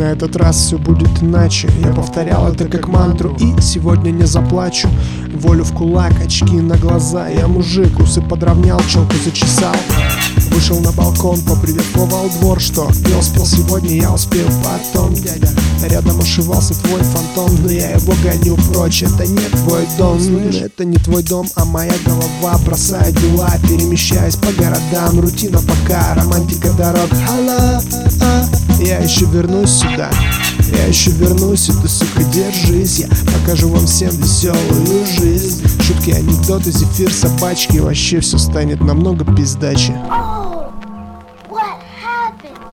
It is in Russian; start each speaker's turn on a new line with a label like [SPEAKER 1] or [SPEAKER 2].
[SPEAKER 1] На этот раз все будет иначе. Я повторял это как мантру и сегодня не заплачу. Волю в кулак, очки на глаза. Я мужик, усы подровнял, челку зачесал. Вышел на балкон, поприветствовал двор. Что пел, спел сегодня, я успел потом, дядя. Рядом ошивался твой фантом, но я его гоню прочь. Это не твой дом, это не твой дом, а моя голова. Бросает дела, перемещаясь по городам. Рутина пока, романтика дорог. Алло, я еще вернусь сюда. Я еще вернусь, и ты, сука, держись. Я покажу вам всем веселую жизнь. Шутки, анекдоты, зефир, собачки. Вообще все станет намного пиздаче.